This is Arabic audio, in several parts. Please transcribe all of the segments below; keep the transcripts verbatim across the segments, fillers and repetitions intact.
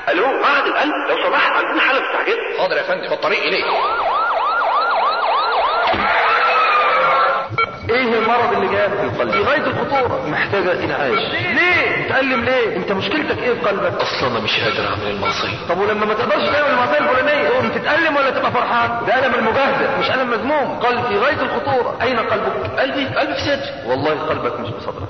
الو معهد القلب لو سمحت عندنا حالة مستعجلة. حاضر يا فندم، في الطريق اليك. ايه المرض اللي جاء في القلب؟ في غاية الخطورة، محتاجة انعاش. ليه؟ متألم ليه؟ انت مشكلتك ايه في قلبك؟ اصلا انا مش قادر اعمل المعصية. طب ولما ما تقدرش تعمل المعصية الفلانية تقوم تتألم ولا تبقى فرحان؟ ده ألم المجاهدة مش ألم مذموم. قلب في غاية الخطورة. أين قلبك؟ قلبي قلبي في صدري. والله قلبك مش بصدرك.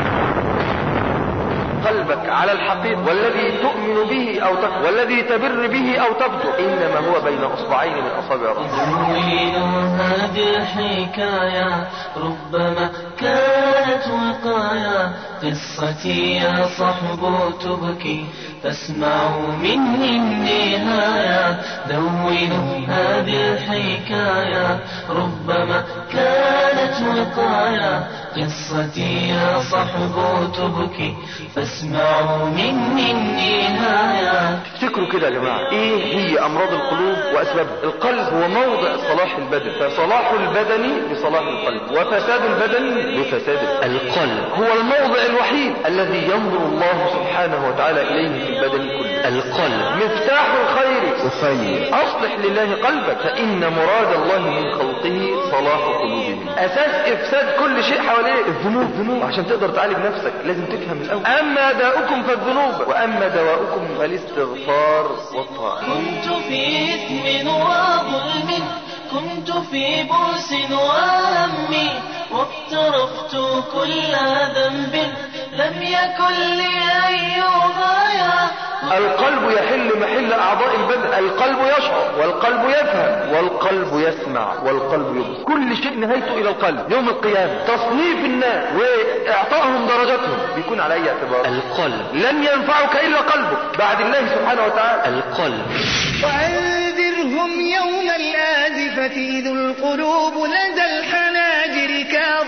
قلبك على الحقيقة والذي تؤمن به أو تكفر والذي تبر به أو تفجر إنما هو بين أصبعين من أصابع الرحمن. هذه الحكاية ربما كانت وقايا، قصتي يا صحب تبكي فاسمعوا مني النهاية. دونوا هذه الحكاية ربما كانت وقايا، قصتي يا صحب تبكي فاسمعوا مني النهاية. افتكروا كده يا جماعة، ايه هي امراض القلوب واسبابها؟ القلب هو موضع صلاح البدن، فصلاح البدن بصلاح القلب، وفساد البدن بفساد القلب. القلب هو الموضع الوحيد الذي ينظر الله سبحانه وتعالى اليه في البدن كله. القلب مفتاح الخير وخير. اصلح لله قلبك فان مراد الله من خلقه صلاح قلوبهم. اساس افساد كل شيء حواليك الذنوب. الذنوب عشان تقدر تعالج نفسك لازم تفهم الاول. اما داؤكم فالذنوب واما دواؤكم فالاستغفار والطاعة. كنت في إثم وظلم، كنت في بؤس وهم، واقترفت كل ذنب لم يكن لي أي غاية. القلب يحل محل أعضاء البدن. القلب يشعر والقلب يفهم والقلب يسمع والقلب يبصر. كل شيء نهايته إلى القلب. يوم القيامة تصنيف الناس وإعطائهم درجاتهم بيكون على أي اعتبار؟ القلب. لن ينفعك إلا قلبك بعد الله سبحانه وتعالى. القلب. وأنذرهم يوم الآزفة إذ القلوب لدى الحناجر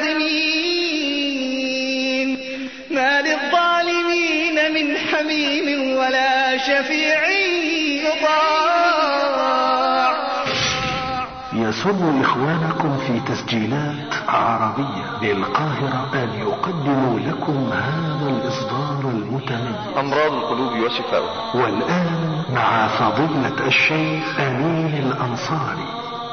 كاظمين، ما للظالمين من حميم ولا شفيع يطاع. يسر إخوانكم في تسجيلات عربية بالقاهرة أن يقدموا لكم هذا الإصدار المتميز أمراض القلوب وشفاؤها. والآن مع فضيلة الشيخ أمين الأنصاري.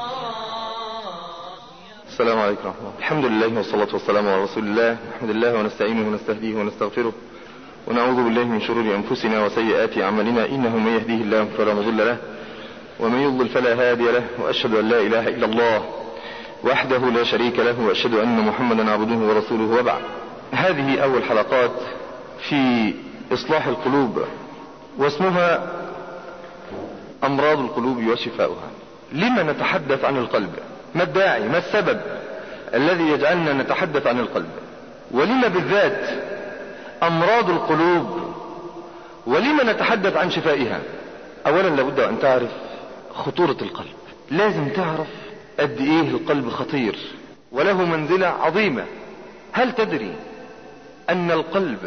السلام عليكم ورحمة الله. الحمد لله والصلاة والسلام على رسول الله. نحمد الله ونستعينه ونستهديه ونستغفره ونعوذ بالله من شرور أنفسنا وسيئات أعمالنا، إنه من يهديه الله فلا مضل له ومن يضلل فلا هادي له، وأشهد أن لا إله إلا الله وحده لا شريك له، وأشهد أن محمدا عبده ورسوله، وبعد. هذه أول حلقات في إصلاح القلوب واسمها أمراض القلوب وشفاؤها. لما نتحدث عن القلب؟ ما الداعي؟ ما السبب الذي يجعلنا نتحدث عن القلب؟ ولما بالذات أمراض القلوب؟ ولما نتحدث عن شفائها؟ أولا لابد أن تعرف خطورة القلب. لازم تعرف قد إيه القلب خطير وله منزلة عظيمة. هل تدري أن القلب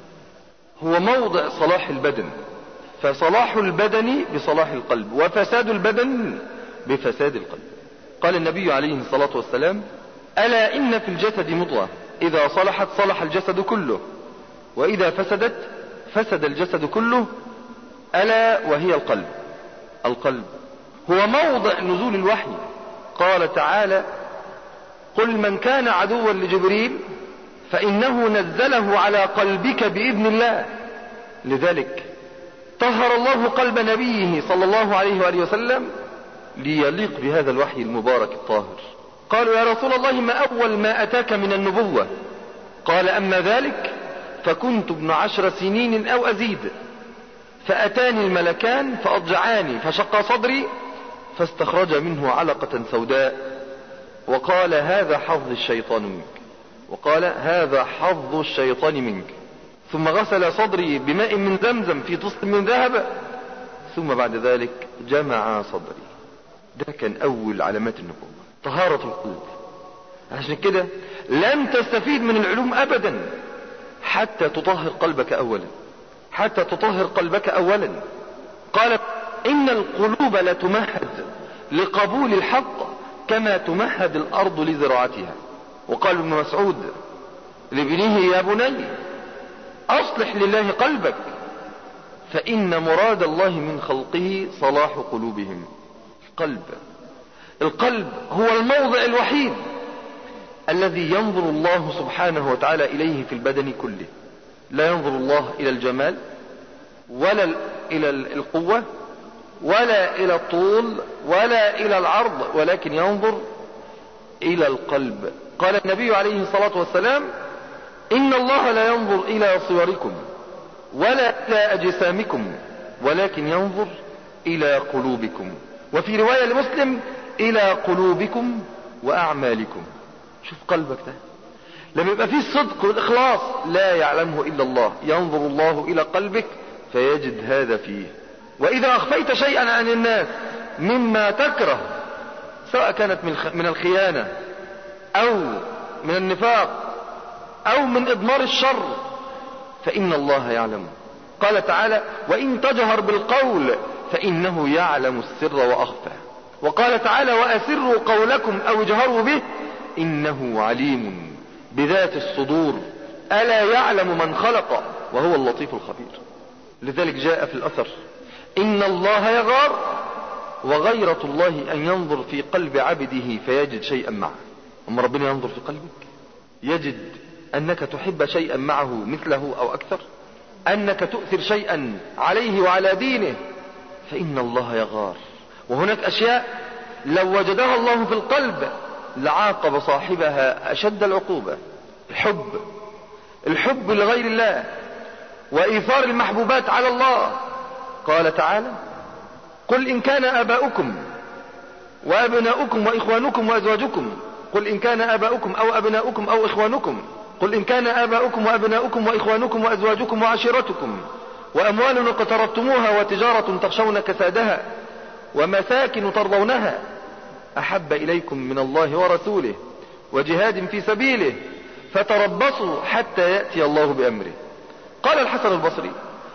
هو موضع صلاح البدن، فصلاح البدن بصلاح القلب وفساد البدن بفساد القلب. قال النبي عليه الصلاة والسلام: ألا إن في الجسد مضغة إذا صلحت صلح الجسد كله وإذا فسدت فسد الجسد كله، ألا وهي القلب. القلب هو موضع نزول الوحي. قال تعالى: قل من كان عدوا لجبريل فإنه نزله على قلبك بإذن الله. لذلك طهر الله قلب نبيه صلى الله عليه وآله وسلم ليليق بهذا الوحي المبارك الطاهر. قالوا: يا رسول الله ما أول ما أتاك من النبوة؟ قال: أما ذلك فكنت ابن عشر سنين أو أزيد، فأتاني الملكان فأضجعاني فشق صدري فاستخرج منه علقة سوداء وقال: هذا حظ الشيطان منك، وقال: هذا حظ الشيطان منك، ثم غسل صدري بماء من زمزم في طست من ذهب، ثم بعد ذلك جمع صدري. ده كان أول علامات النبوة، طهارة القلب. عشان كده لن تستفيد من العلوم أبدا حتى تطهر قلبك أولا، حتى تطهر قلبك أولا. قال: إن القلوب لتمهد لقبول الحق كما تمهد الأرض لزراعتها. وقال ابن مسعود لابنه: يا بني أصلح لله قلبك فإن مراد الله من خلقه صلاح قلوبهم. القلب القلب هو الموضع الوحيد الذي ينظر الله سبحانه وتعالى إليه في البدن كله. لا ينظر الله إلى الجمال ولا إلى القوة ولا إلى الطول ولا إلى العرض، ولكن ينظر إلى القلب. قال النبي عليه الصلاة والسلام: إن الله لا ينظر إلى صوركم ولا إلى أجسامكم ولكن ينظر إلى قلوبكم. وفي رواية لمسلم: إلى قلوبكم وأعمالكم. شوف قلبك ده لما يبقى فيه الصدق والإخلاص لا يعلمه إلا الله، ينظر الله إلى قلبك فيجد هذا فيه. وإذا أخفيت شيئا عن الناس مما تكره، سواء كانت من الخيانة أو من النفاق أو من إضمار الشر، فإن الله يعلم. قال تعالى: وإن تجهر بالقول فإنه يعلم السر وأخفى. وقال تعالى: وأسروا قولكم أو اجهروا به إنه عليم بذات الصدور ألا يعلم من خلق وهو اللطيف الخبير. لذلك جاء في الأثر: إن الله يغار وغيرة الله أن ينظر في قلب عبده فيجد شيئا معه. أما ربنا ينظر في قلبك يجد أنك تحب شيئا معه مثله أو أكثر، أنك تؤثر شيئا عليه وعلى دينه، فإن الله يغار. وهناك أشياء لو وجدها الله في القلب لعاقب صاحبها أشد العقوبة. الحب الحب لغير الله وإيثار المحبوبات على الله. قال تعالى: قل إن كان آباؤكم وأبناؤكم وإخوانكم وأزواجكم قل إن كان آباؤكم أو أبناؤكم أو إخوانكم قل إن كان آباؤكم وأبناؤكم وإخوانكم وأزواجكم وعشيرتكم وأموال اقترفتموها وتجارة تخشون كسادها ومساكن ترضونها أحب إليكم من الله ورسوله وجهاد في سبيله فتربصوا حتى يأتي الله بأمره. قال الحسن البصري: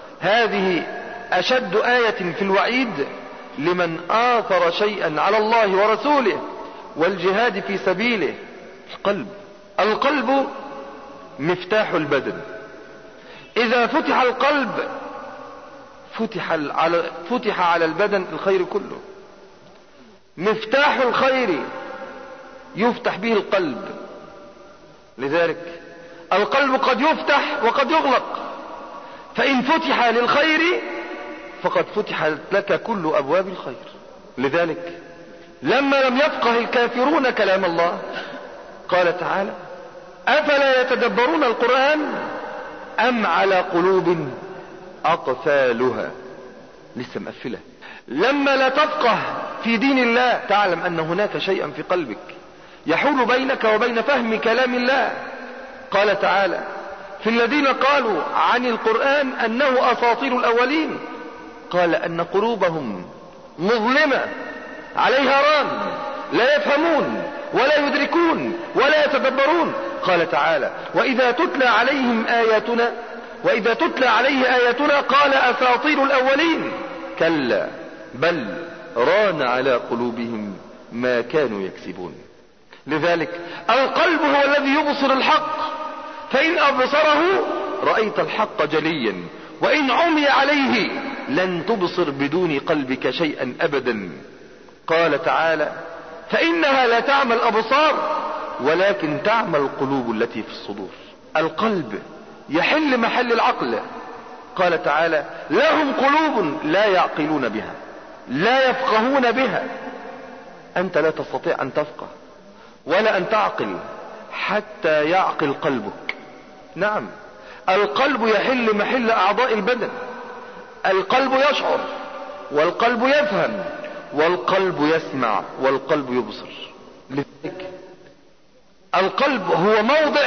هذه أشد آية في الوعيد لمن آثر شيئا على الله ورسوله والجهاد في سبيله. القلب القلب مفتاح البدن. إذا فتح القلب فتح على, فتح على البدن الخير كله. مفتاح الخير يفتح به القلب. لذلك القلب قد يفتح وقد يغلق، فإن فتح للخير فقد فتحت لك كل أبواب الخير. لذلك لما لم يفقه الكافرون كلام الله قال تعالى: أفلا يتدبرون القرآن أم على قلوب أقفالها. لسه مقفلة. لما لا تفقه في دين الله تعلم أن هناك شيئا في قلبك يحول بينك وبين فهم كلام الله. قال تعالى: في الذين قالوا عن القرآن أنه أساطير الأولين قال أن قلوبهم مظلمة عليها ران لا يفهمون ولا يدركون ولا يتدبرون. قال تعالى: وإذا تتلى عليهم آياتنا وإذا تتلى عليه آياتنا قال أساطير الأولين كلا بل ران على قلوبهم ما كانوا يكسبون. لذلك القلب هو الذي يبصر الحق، فإن أبصره رأيت الحق جليا، وإن عمي عليه لن تبصر بدون قلبك شيئا أبدا. قال تعالى: فإنها لا تعمى الأبصار ولكن تعمى القلوب التي في الصدور. القلب يحل محل العقل. قال تعالى: لهم قلوب لا يعقلون بها لا يفقهون بها. أنت لا تستطيع أن تفقه ولا أن تعقل حتى يعقل قلبك. نعم، القلب يحل محل أعضاء البدن. القلب يشعر والقلب يفهم والقلب يسمع والقلب يبصر. لذلك القلب هو موضع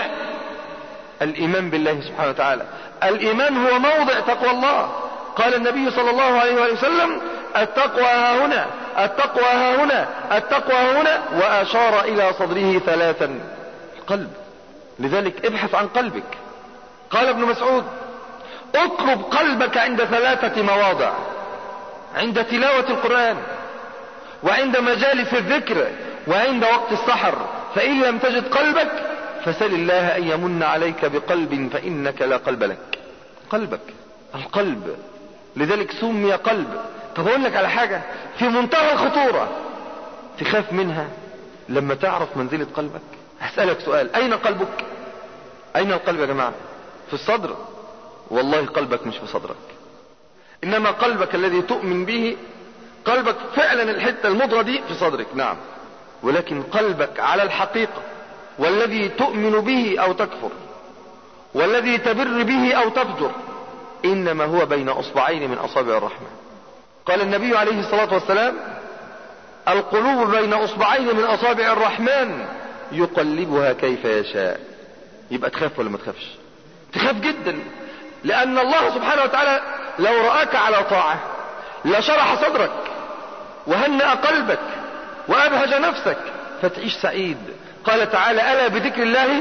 الإيمان بالله سبحانه وتعالى. الإيمان هو موضع تقوى الله. قال النبي صلى الله عليه وسلم: التقوى ها هنا التقوى ها هنا التقوى ها هنا، وأشار إلى صدره ثلاثا. القلب. لذلك ابحث عن قلبك. قال ابن مسعود: اطلب قلبك عند ثلاثة مواضع: عند تلاوة القرآن وعند مجالس الذكر وعند وقت السحر، فإن لم تجد قلبك فسل الله أن يمن عليك بقلب فإنك لا قلب لك. قلبك. القلب لذلك سمي قلب. طب اقول لك على حاجة في منتهى الخطورة تخاف منها لما تعرف منزلة قلبك. هسألك سؤال، اين قلبك؟ اين القلب يا جماعة؟ في الصدر؟ والله قلبك مش في صدرك، انما قلبك الذي تؤمن به، قلبك فعلا الحتة المضغة دي في صدرك، نعم، ولكن قلبك على الحقيقة والذي تؤمن به او تكفر والذي تبر به او تفجر انما هو بين اصبعين من اصابع الرحمن. قال النبي عليه الصلاة والسلام: القلوب بين اصبعين من اصابع الرحمن يقلبها كيف يشاء. يبقى تخاف ولا ما تخافش؟ تخاف جدا، لان الله سبحانه وتعالى لو رآك على طاعة لشرح صدرك وهنأ قلبك وابهج نفسك فتعيش سعيد. قال تعالى: ألا بذكر الله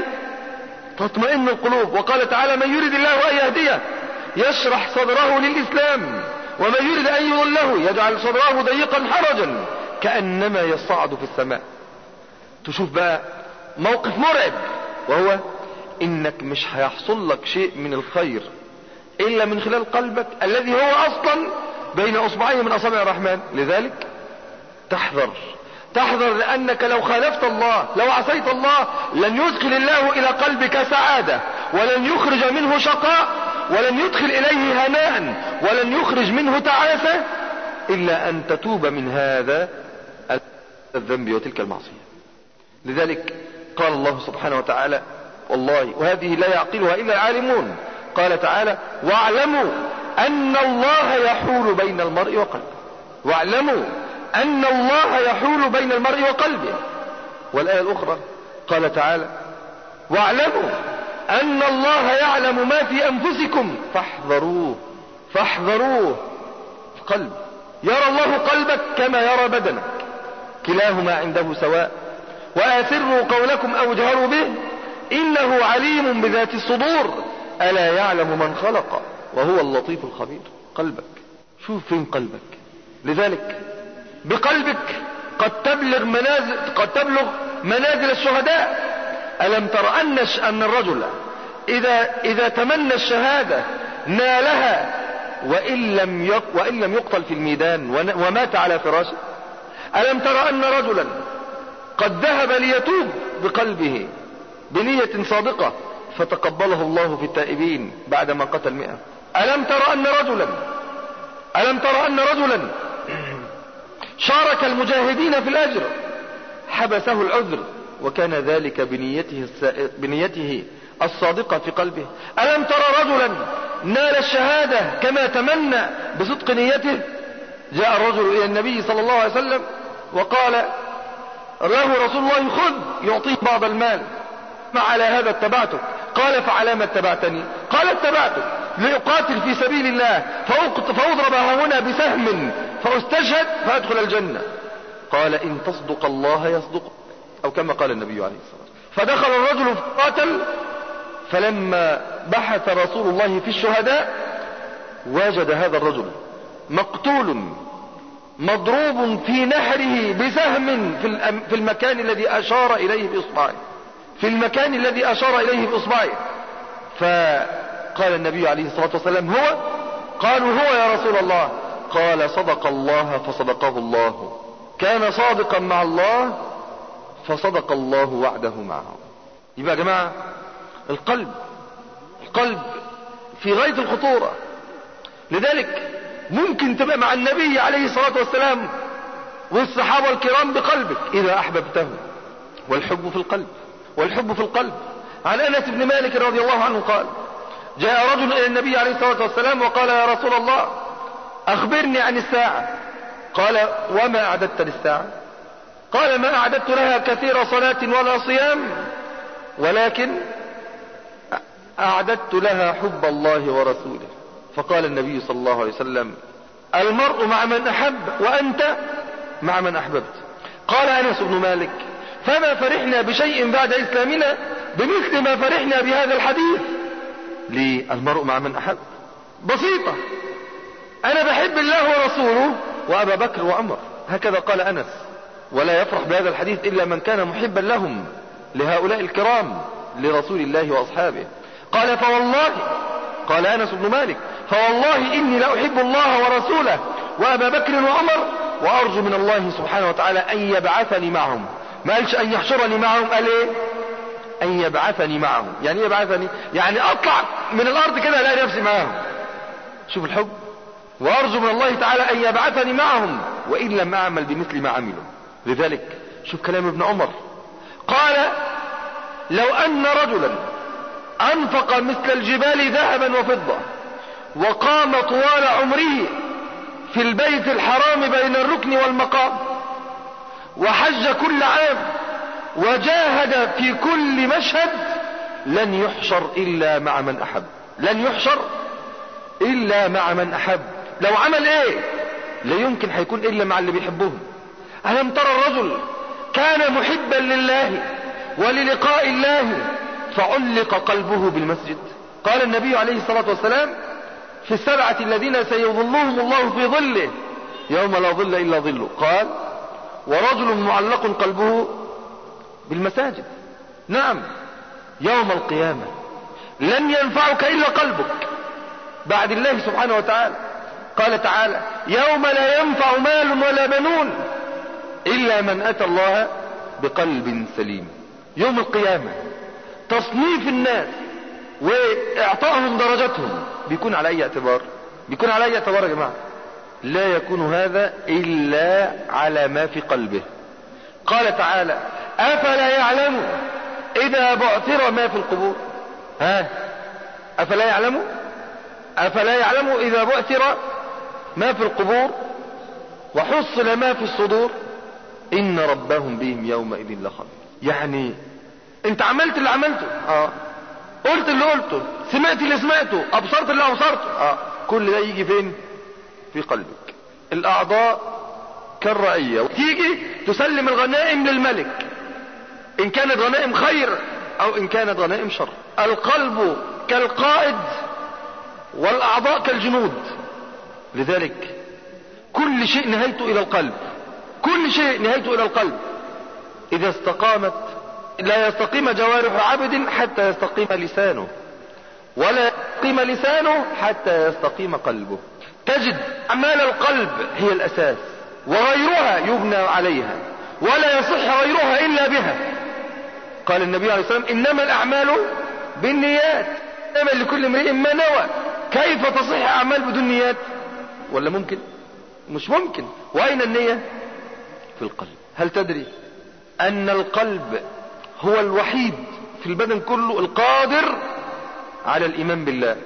تطمئن القلوب. وقال تعالى: من يريد الله ان يهديه يشرح صدره للإسلام ومن يريد ان يضله يجعل صدره ضيقا حرجا كأنما يصعد في السماء. تشوف بقى موقف مرعب، وهو انك مش هيحصل لك شيء من الخير الا من خلال قلبك الذي هو اصلا بين اصبعين من اصابع الرحمن. لذلك تحذر تحذر، لانك لو خالفت الله، لو عصيت الله، لن يدخل الله الى قلبك سعادة، ولن يخرج منه شقاء، ولن يدخل اليه هناء، ولن يخرج منه تعاسة، الا ان تتوب من هذا الذنب وتلك المعصية. لذلك قال الله سبحانه وتعالى، والله وهذه لا يعقلها الا العالمون، قال تعالى: واعلموا ان الله يحول بين المرء وقلبه. واعلموا ان الله يحول بين المرء وقلبه. والآية الاخرى قال تعالى: واعلموا ان الله يعلم ما في انفسكم فاحذروه فاحذروه. القلب يرى الله قلبك كما يرى بدنك، كلاهما عنده سواء. واسروا قولكم او اجهروا به انه عليم بذات الصدور الا يعلم من خلق وهو اللطيف الخبير. قلبك، شوف فين قلبك. لذلك بقلبك قد تبلغ منازل قد تبلغ منازل الشهداء. ألم تر أن أن الرجل إذا إذا تمنى الشهادة نالها وإن لم يق وإن لم يقتل في الميدان ومات على فراشه؟ ألم تر أن رجلا قد ذهب ليتوب بقلبه بنية صادقة فتقبله الله في التائبين بعدما قتل مئة؟ ألم تر أن رجلا ألم تر أن رجلا شارك المجاهدين في الأجر حبسه العذر وكان ذلك بنيته, السائر بنيته الصادقة في قلبه؟ ألم ترى رجلا نال الشهادة كما تمنى بصدق نيته؟ جاء الرجل إلى النبي صلى الله عليه وسلم وقال له رسول الله: خذ، يعطيه بعض المال. ما على هذا اتبعتك. قال: فعلى ما اتبعتني؟ قال: اتبعتك لأقاتل في سبيل الله فأضرب هنا بسهم فأستشهد فأدخل الجنة. قال: إن تصدق الله يصدق، أو كما قال النبي عليه الصلاة والسلام. فدخل الرجل فقاتل، فلما بحث رسول الله في الشهداء وجد هذا الرجل مقتول مضروب في نحره بسهم في المكان الذي أشار إليه بإصبعه في المكان الذي أشار إليه بإصبعه. فقال النبي عليه الصلاة والسلام: هو؟ قالوا: هو يا رسول الله. قال: صدق الله فصدقه الله، كان صادقا مع الله فصدق الله وعده معه. يبقى يا جماعة القلب القلب في غاية الخطورة. لذلك ممكن تبقى مع النبي عليه الصلاة والسلام والصحابة الكرام بقلبك إذا أحببته. والحب في القلب والحب في القلب. عن أنس بن مالك رضي الله عنه قال: جاء رجل إلى النبي عليه الصلاة والسلام وقال: يا رسول الله أخبرني عن الساعة. قال: وما أعددت للساعة؟ قال: ما أعددت لها كثير صلاة ولا صيام، ولكن أعددت لها حب الله ورسوله. فقال النبي صلى الله عليه وسلم: المرء مع من أحب وأنت مع من أحببت. قال أنس بن مالك: فما فرحنا بشيء بعد إسلامنا بمثل ما فرحنا بهذا الحديث. ليه المرء مع من أحب؟ بسيطة، أنا بحب الله ورسوله وأبا بكر وعمر، هكذا قال أنس. ولا يفرح بهذا الحديث إلا من كان محبا لهم، لهؤلاء الكرام، لرسول الله وأصحابه. قال: فوالله، قال أنس بن مالك: فوالله إني لأحب الله ورسوله وأبا بكر وعمر وأرجو من الله سبحانه وتعالى أن يبعثني معهم. ما قالش أن يحشرني معهم، قال إيه؟ أن يبعثني معهم. يعني إيه يبعثني؟ يعني أطلع من الأرض كده ألاقي نفسي معهم. شوف الحب. وأرجو من الله تعالى أن يبعثني معهم وإن لم أعمل بمثل ما عملوا. لذلك شوف كلام ابن عمر، قال لو أن رجلا أنفق مثل الجبال ذهبا وفضة وقام طوال عمره في البيت الحرام بين الركن والمقام وحج كل عام وجاهد في كل مشهد لن يحشر إلا مع من أحب. لن يحشر إلا مع من أحب. لو عمل إيه لا يمكن هيكون إلا مع اللي بيحبهم. ألم ترى الرجل كان محبا لله وللقاء الله فعلق قلبه بالمسجد. قال النبي عليه الصلاة والسلام في السبعة الذين سيظلهم الله في ظله يوم لا ظل إلا ظله، قال ورجل معلق قلبه بالمساجد. نعم، يوم القيامة لن ينفعك إلا قلبك بعد الله سبحانه وتعالى. قال تعالى يوم لا ينفع مال ولا بنون إلا من أتى الله بقلب سليم. يوم القيامة تصنيف الناس واعطائهم درجتهم بيكون على اي اعتبار؟ بيكون على اي اعتبار يا جماعة؟ لا يكون هذا الا على ما في قلبه. قال تعالى افلا يعلم اذا بعثر ما في القبور. ها افلا يعلم افلا يعلم اذا بعثر ما في القبور وحصل ما في الصدور ان ربهم بهم يومئذ لخبير. يعني انت عملت اللي عملته، اه قلت اللي قلته، سمعت اللي سمعته، ابصرت اللي ابصرته، اه كل ده يجي فين؟ في قلبك. الاعضاء كالرعية، تيجي تسلم الغنائم للملك ان كانت غنائم خير او ان كانت غنائم شر. القلب كالقائد والاعضاء كالجنود. لذلك كل شيء نهايته الى القلب، كل شيء نهايته الى القلب. اذا استقامت لا يستقيم جوارح عبد حتى يستقيم لسانه، ولا يستقيم لسانه حتى يستقيم قلبه. تجد اعمال القلب هي الاساس وغيرها يبنى عليها ولا يصح غيرها الا بها. قال النبي عليه الصلاة والسلام انما الاعمال بالنيات انما لكل امرئ ما نوى. كيف تصح اعمال بدون نيات؟ ولا ممكن؟ مش ممكن. واين النية؟ في القلب. هل تدري ان القلب هو الوحيد في البدن كله القادر على الايمان بالله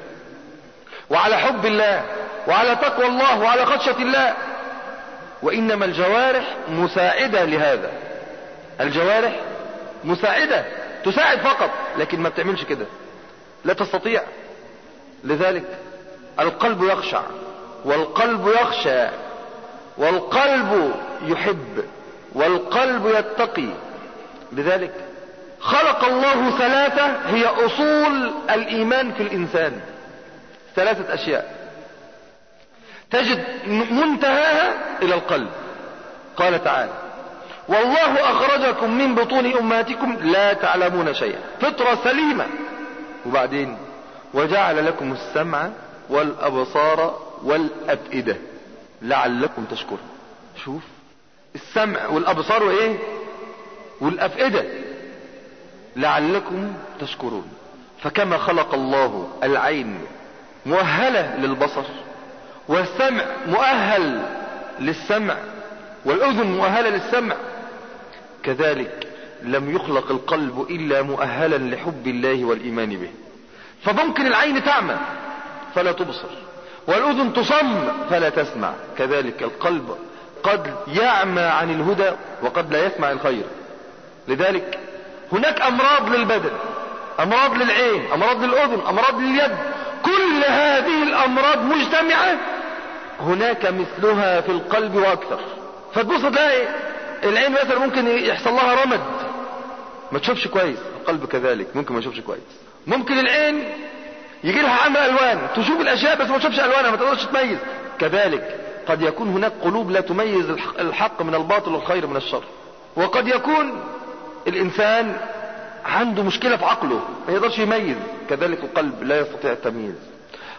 وعلى حب الله وعلى تقوى الله وعلى خشية الله، وانما الجوارح مساعدة لهذا. الجوارح مساعدة، تساعد فقط لكن ما بتعملش كده، لا تستطيع. لذلك القلب يخشع والقلب يخشى والقلب يحب والقلب يتقي. لذلك خلق الله ثلاثة هي اصول الايمان في الانسان، ثلاثة اشياء تجد منتهاها الى القلب. قال تعالى والله اخرجكم من بطون امهاتكم لا تعلمون شيئا، فطرة سليمة. وبعدين وجعل لكم السمع والابصار والافئدة لعلكم تشكرون. شوف السمع والابصار وايه والافئدة لعلكم تشكرون. فكما خلق الله العين مؤهلة للبصر والسمع مؤهل للسمع والاذن مؤهلة للسمع، كذلك لم يخلق القلب الا مؤهلا لحب الله والايمان به. فممكن العين تعمى فلا تبصر والاذن تصم فلا تسمع، كذلك القلب قد يعمى عن الهدى وقد لا يسمع الخير. لذلك هناك امراض للبدن، امراض للعين، امراض للاذن، امراض لليد، كل هذه الامراض مجتمعة هناك مثلها في القلب واكثر. فتبص تلاقي العين مثلا ممكن يحصل لها رمد ما تشوفش كويس، القلب كذلك ممكن ما يشوفش كويس. ممكن العين يجي لها عمى الوان، تشوف الاشياء بس ما تشوفش الوانها، ما تقدرش تميز. كذلك قد يكون هناك قلوب لا تميز الحق من الباطل والخير من الشر. وقد يكون الانسان عنده مشكلة في عقله ما يقدرش يميز، كذلك القلب لا يستطيع التمييز.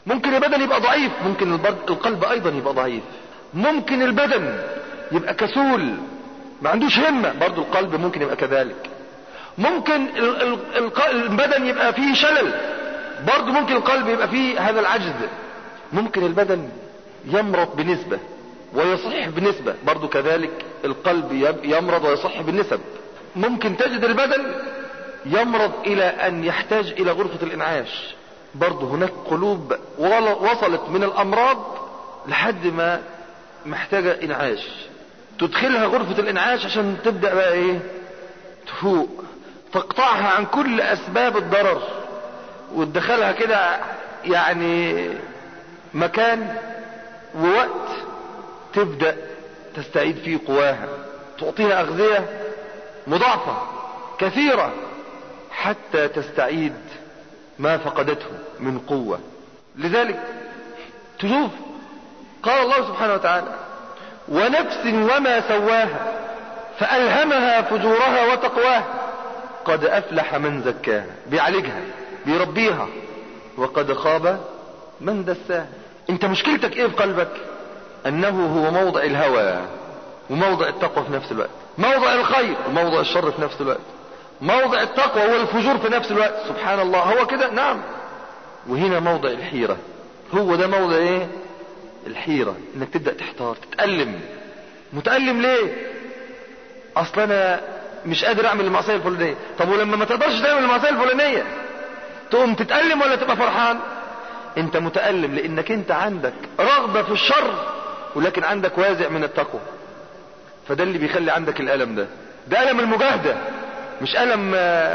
ممكن البدن يبقى ضعيف، ممكن القلب ايضا يبقى ضعيف. ممكن البدن يبقى كسول ما عندوش همة، برضو القلب ممكن يبقى كذلك. ممكن البدن يبقى فيه شلل، برضو ممكن القلب يبقى فيه هذا العجز. ممكن البدن يمرض بنسبة ويصح بنسبة، برضو كذلك القلب يمرض ويصح بالنسب. ممكن تجد البدن يمرض الى ان يحتاج الى غرفة الانعاش، برضو هناك قلوب وصلت من الامراض لحد ما محتاجة انعاش، تدخلها غرفة الانعاش عشان تبدأ بقى ايه تفوق، تقطعها عن كل اسباب الضرر وتدخلها كده يعني مكان ووقت تبدأ تستعيد فيه قواها، تعطيها اغذية مضاعفة كثيرة حتى تستعيد ما فقدته من قوة. لذلك تشوف قال الله سبحانه وتعالى ونفس وما سواها فألهمها فجورها وتقواها قد أفلح من زكاها، بيعالجها بيربيها، وقد خاب من دساها. انت مشكلتك ايه في قلبك؟ انه هو موضع الهوى وموضع التقوى في نفس الوقت، موضع الخير وموضع الشر في نفس الوقت، موضع التقوى والفجور في نفس الوقت. سبحان الله، هو كده نعم. وهنا موضع الحيرة، هو ده موضع ايه الحيرة، انك تبدأ تحتار تتألم. متألم ليه؟ اصلا انا مش قادر اعمل المعصية الفلانية. طب ولما ما تقدرش تعمل المعصية الفلانية تقوم تتألم ولا تبقى فرحان؟ انت متألم لانك انت عندك رغبة في الشر ولكن عندك وازع من التقوى، فده اللي بيخلي عندك الألم ده. ده ألم المجاهدة، مش ألم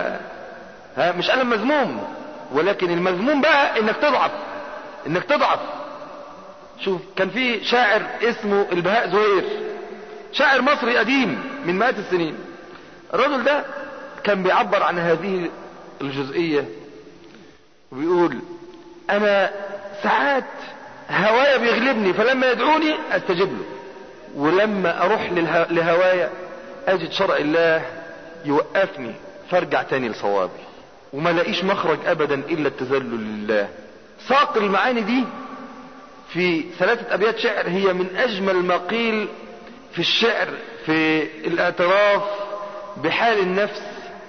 ها مش ألم مذموم، ولكن المذموم بقى انك تضعف، انك تضعف. شوف كان في شاعر اسمه البهاء زهير، شاعر مصري قديم من مئات السنين. الرجل ده كان بيعبر عن هذه الجزئية وبيقول انا ساعات هوايا بيغلبني فلما يدعوني استجيب له، ولما اروح لهوايا اجد شرع الله يوقفني فارجع تاني لصوابي، وما لاقيش مخرج ابدا الا التذلل لله. ساق المعاني دي في ثلاثة ابيات شعر هي من اجمل ما قيل في الشعر في الاعتراف بحال النفس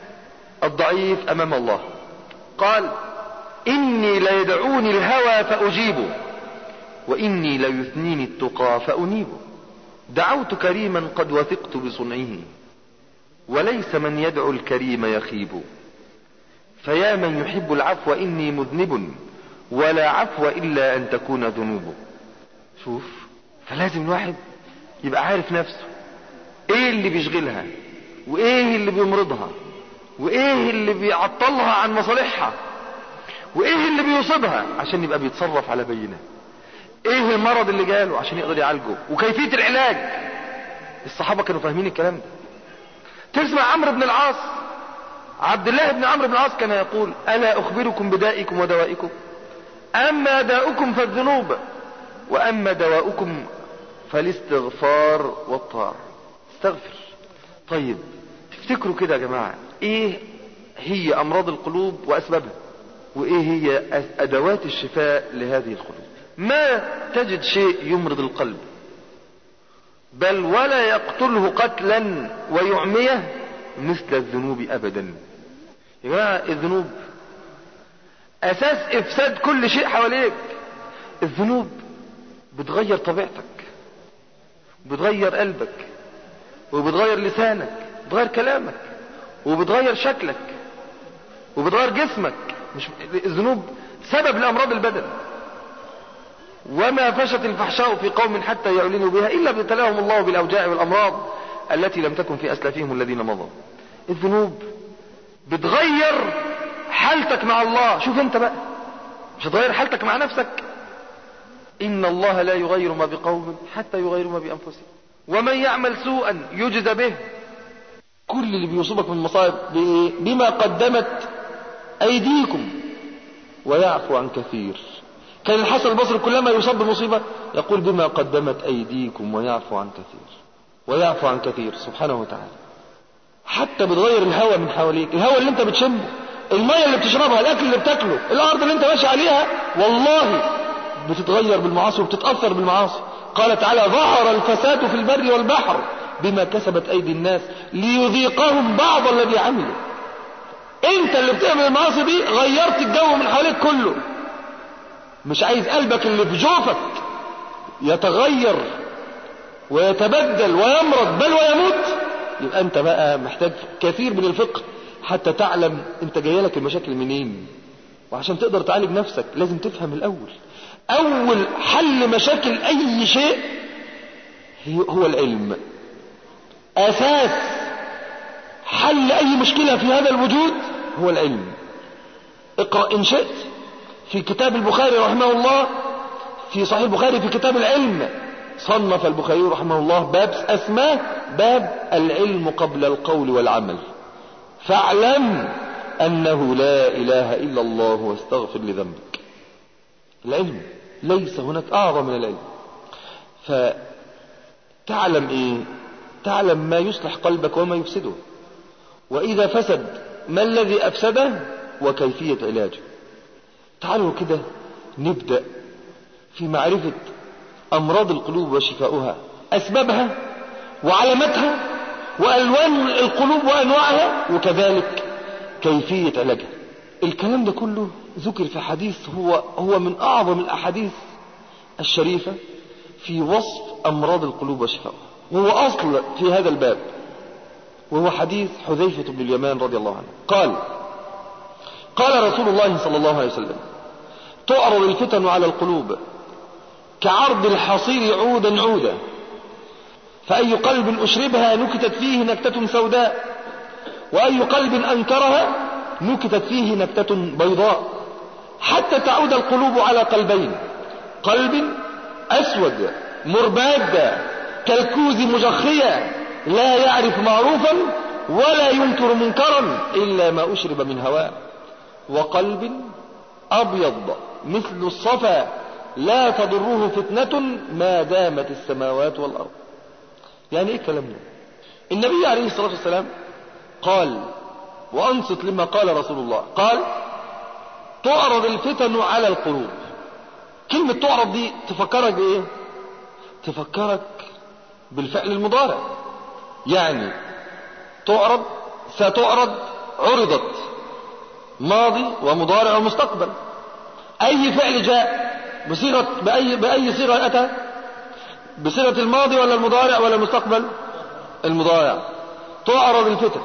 الضعيف امام الله. قال اني ليدعوني الهوى فاجيبه واني ليثنيني التقى فانيبه، دعوت كريما قد وثقت بصنعه وليس من يدعو الكريم يخيب، فيا من يحب العفو اني مذنب ولا عفو الا ان تكون ذنوبه. شوف، فلازم الواحد يبقى عارف نفسه ايه اللي بيشغلها وايه اللي بيمرضها وايه اللي بيعطلها عن مصالحها وايه اللي بيصيبها عشان يبقى بيتصرف على بينه، ايه المرض اللي جاله عشان يقدر يعالجه وكيفية العلاج. الصحابة كانوا فاهمين الكلام ده. تسمع عمرو بن العاص، عبد الله بن عمرو بن العاص كان يقول ألا أخبركم بدائكم ودوائكم؟ أما داؤكم فالذنوب وأما دواؤكم فالاستغفار والطاعة. استغفر. طيب تفتكروا كده يا جماعة ايه هي أمراض القلوب وأسبابها، وايه هي أدوات الشفاء لهذه القلوب؟ ما تجد شيء يمرض القلب بل ولا يقتله قتلا ويعميه مثل الذنوب ابدا. يا جماعة الذنوب اساس افساد كل شيء حواليك. الذنوب بتغير طبيعتك، بتغير قلبك، وبتغير لسانك، بتغير كلامك، وبتغير شكلك، وبتغير جسمك. مش الذنوب سبب لامراض البدن. وما فشت الفحشاء في قوم حتى يعلنوا بها الا ابتلاهم الله بالاوجاع والامراض التي لم تكن في اسلافهم الذين مضوا. الذنوب بتغير حالتك مع الله. شوف انت بقى مش هتغير حالتك مع نفسك. ان الله لا يغير ما بقوم حتى يغيروا ما بانفسهم ومن يعمل سوءا يجزى به. كل اللي بيصيبك من مصائب بما قدمت ايديكم ويعفو عن كثير. كان الحسن البصري كلما يصاب بمصيبة يقول بما قدمت ايديكم ويعفو عن كثير ويعفو عن كثير. سبحانه وتعالى. حتى بتغير الهواء من حواليك، الهواء اللي انت بتشمه، المية اللي بتشربها، الاكل اللي بتاكله، الارض اللي انت ماشي عليها، والله بتتغير بالمعاصي وبتتأثر بالمعاصي. قال تعالى ظهر الفساد في البر والبحر بما كسبت أيدي الناس ليذيقهم بعض الذي عملوا. انت اللي بتعمل المعاصي دي غيرت الجو من حواليك كله. مش عايز قلبك اللي في جوفك يتغير ويتبدل ويمرض بل ويموت، يبقى انت بقى محتاج كثير من الفقه حتى تعلم انت جايلك المشاكل منين. وعشان تقدر تعالج نفسك لازم تفهم الاول. اول حل مشاكل اي شيء هو العلم. اساس حل اي مشكلة في هذا الوجود هو العلم. اقرأ ان شئت في كتاب البخاري رحمه الله، في صحيح البخاري في كتاب العلم صنف البخاري رحمه الله باب اسماه باب العلم قبل القول والعمل. فاعلم انه لا اله الا الله واستغفر لذنبك. العلم ليس هناك اعظم من العلم. فتعلم ايه؟ تعلم ما يصلح قلبك وما يفسده، واذا فسد ما الذي افسده وكيفية علاجه. تعالوا كده نبدأ في معرفة امراض القلوب وشفاؤها، اسبابها وعلاماتها والوان القلوب وانواعها، وكذلك كيفية علاجها. الكلام ده كله ذكر في حديث هو هو من اعظم الاحاديث الشريفة في وصف امراض القلوب وشفاؤها، وهو اصل في هذا الباب، وهو حديث حذيفة بن اليمان رضي الله عنه. قال قال رسول الله صلى الله عليه وسلم تعرض الفتن على القلوب كعرض الحصير عودا عودا، فأي قلب أشربها نكتت فيه نكتة سوداء، وأي قلب أنكرها نكتت فيه نكتة بيضاء، حتى تعود القلوب على قلبين: قلب أسود مرباد كالكوز مجخيا لا يعرف معروفا ولا ينكر منكرا إلا ما أشرب من هواه، وقلب أبيض مثل الصفا لا تضره فتنة ما دامت السماوات والأرض. يعني ايه الكلام ده؟ النبي عليه الصلاة والسلام قال، وأنصت لما قال رسول الله، قال تعرض الفتن على القلوب. كلمة تعرض دي تفكرك بإيه؟ تفكرك بالفعل المضارع. يعني تعرض، ستعرض، عرضت، ماضي ومضارع ومستقبل. أي فعل جاء بصيغة بأي, بأي صيغة أتى؟ بصيغة الماضي ولا المضارع ولا المستقبل؟ المضارع. تعرض الفتن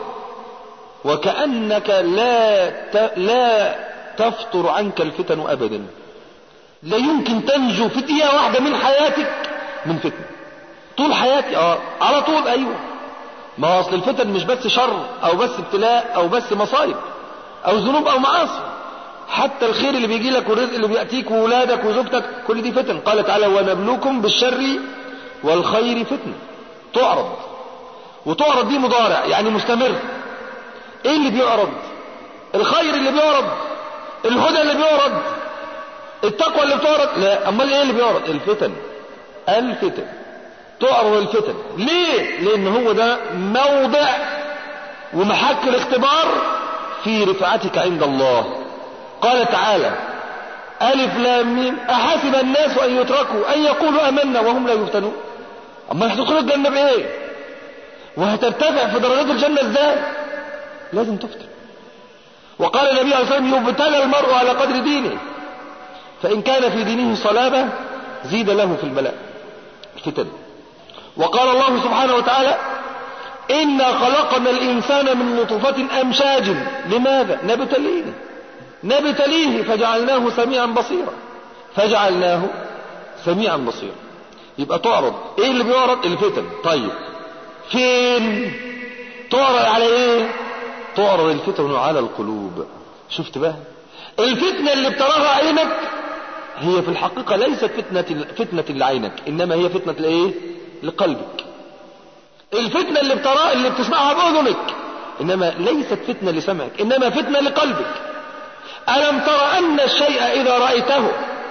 وكأنك لا ت... لا تفطر عنك الفتن أبدا. لا يمكن تنجو في دقيقة واحدة من حياتك من فتنة. طول حياتي اه على طول. ايوه، ما اصل الفتن مش بس شر او بس ابتلاء او بس مصايب او ذنوب او معاصي، حتى الخير اللي بيجي لك والرزق اللي بيأتيك وولادك وزوجتك كل دي فتن. قال تعالى ونبلوكم بالشر والخير فتنة. تعرض، وتعرض دي مضارع يعني مستمر. ايه اللي بيعرض؟ الخير اللي بيعرض، الهدى اللي بيعرض، التقوى اللي بتعرض. لا، امال ايه اللي بيعرض؟ الفتن. الفتن تعرض الفتن. ليه؟ لان هو ده موضع ومحك الاختبار في رفعتك عند الله. قال تعالى ألف لام ميم أحسب الناس أن يتركوا أن يقولوا آمنا وهم لا يفتنون. أما هتدخلوا الجنة بإيه؟ وهترتفع في درجات الجنة إزاي؟ لازم تفتن. وقال النبي عليه الصلاة والسلام يبتلى المرء على قدر دينه، فإن كان في دينه صلابة زيد له في البلاء الفتن. وقال الله سبحانه وتعالى إنا خلقنا الإنسان من نطفة أمشاج. لماذا؟ نبتليه نبتليه فجعلناه سميعا بصيرا. فجعلناه سميعا بصيرا. يبقى تعرض. ايه اللي بيعرض؟ الفتن. طيب فين تعرض؟ على ايه؟ تعرض الفتن على القلوب. شفت بقى الفتنة اللي بتراها عينك هي في الحقيقة ليست فتنة فتنة لعينك، انما هي فتنة لايه؟ لقلبك. الفتنة اللي بتراها اللي بتسمعها بأذنك انما ليست فتنة لسمعك، انما فتنة لقلبك. ألم تر أن الشيء إذا رأيته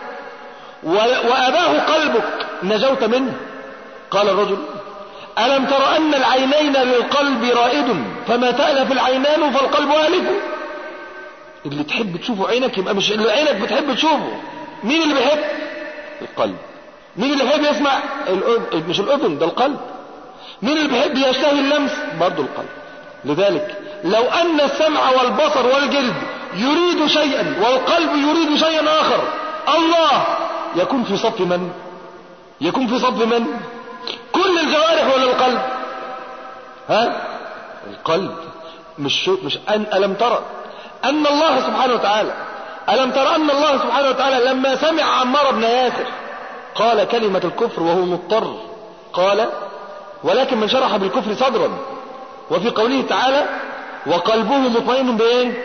وأباه قلبك نجوت منه؟ قال الرجل ألم تر أن العينين للقلب رائد فما تألف العينان فالقلب هالك. اللي تحب تشوفه عينك يبقى مش اللي عينك بتحب تشوفه. مين اللي بيحب؟ القلب. مين اللي بيحب يسمع؟ الأذن، مش الأذن، ده القلب. مين اللي بيحب يشتهي اللمس؟ برضه القلب. لذلك لو أن السمع والبصر والجلد يريد شيئا والقلب يريد شيئا آخر، الله يكون في صف من؟ يكون في صف من؟ كل الجوارح ولا القلب؟ ها؟ القلب. مش شو مش أن ألم ترى أن الله سبحانه وتعالى ألم ترى أن الله سبحانه وتعالى لما سمع عمار بن ياسر قال كلمة الكفر وهو مضطر، قال ولكن من شرح بالكفر صدرا، وفي قوله تعالى وقلبه مطمئن بايه؟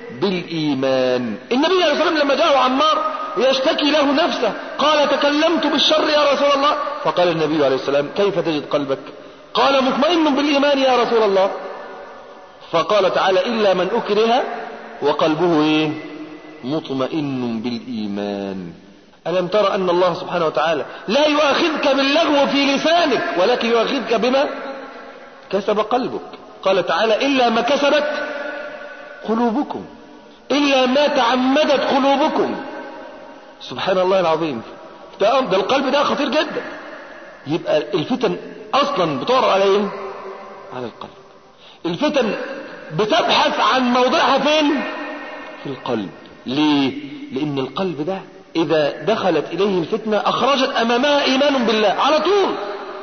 بالإيمان. النبي عليه الصلاة والسلام لما جاءه عمار يشتكي له نفسه قال تكلمت بالشر يا رسول الله، فقال النبي عليه السلام كيف تجد قلبك؟ قال مطمئن بالإيمان يا رسول الله. فقال تعالى إلا من أكره وقلبه ايه؟ مطمئن بالإيمان. ألم ترى أن الله سبحانه وتعالى لا يؤاخذك باللغو في لسانك ولكن يؤاخذك بما كسب قلبك. قال تعالى إلا ما كسبت قلوبكم، إلا ما تعمدت قلوبكم. سبحان الله العظيم. ده, ده القلب ده خطير جدا. يبقى الفتن أصلا بتعرض على ايه؟ على القلب. الفتن بتبحث عن موضعها فين؟ في القلب. ليه؟ لأن القلب ده إذا دخلت إليه الفتنة أخرجت أمامها إيمان بالله على طول.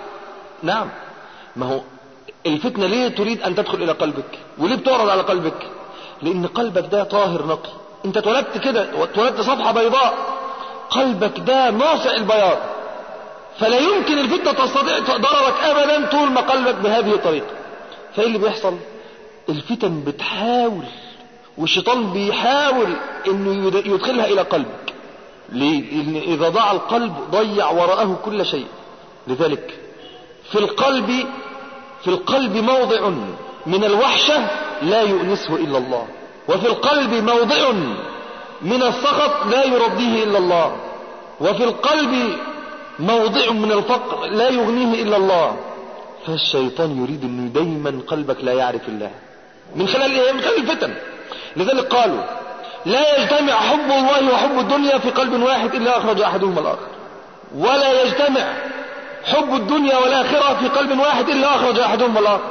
نعم، ما هو الفتنة ليه تريد أن تدخل إلى قلبك وليه بتعرض على قلبك؟ لأن قلبك ده طاهر نقي. أنت اتولدت كده، اتولدت صفحة بيضاء، قلبك ده ناصع البياض، فلا يمكن الفتنة تستطيع ضررك أبدا طول ما قلبك بهذه الطريقة. فإيه اللي بيحصل؟ الفتن بتحاول والشيطان بيحاول انه يدخلها الى قلبك. ليه؟ لان اذا ضاع القلب ضيع وراءه كل شيء. لذلك في القلب في القلب موضع من الوحشة لا يؤنسه الا الله، وفي القلب موضع من السخط لا يرضيه الا الله، وفي القلب موضع من الفقر لا يغنيه الا الله. فالشيطان يريد انه دايما قلبك لا يعرف الله من خلال ايه؟ من خلال الفتن. لذلك قالوا لا يجتمع حب الله وحب الدنيا في قلب واحد إلا أخرج أحدهما الآخر، ولا يجتمع حب الدنيا والآخرة في قلب واحد إلا أخرج أحدهما الآخر،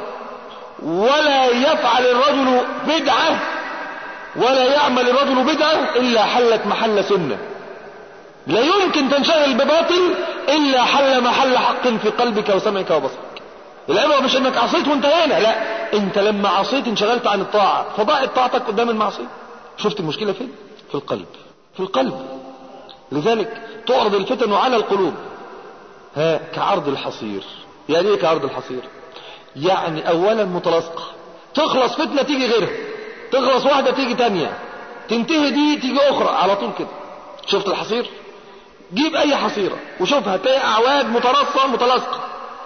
ولا يفعل الرجل بدعة ولا يعمل الرجل بدعة إلا حلت محل سنة. لا يمكن تنشغل بباطل إلا حل محل حق في قلبك وسمعك وبصرك. العبرة مش انك عصيت وانتهينا، لا، انت لما عصيت انشغلت عن الطاعة فضاعت طاعتك قدام المعصية. شفت المشكلة فين؟ في القلب. في القلب. لذلك تعرض الفتن على القلوب ها كعرض الحصير. يعني ايه كعرض الحصير؟ يعني اولا متلاصقة، تخلص فتنة تيجي غيرها، تخلص واحدة تيجي تانية، تنتهي دي تيجي اخرى على طول كده. شفت الحصير؟ جيب اي حصيرة وشوف هتلاقي اعواد مترصة متلاصقة،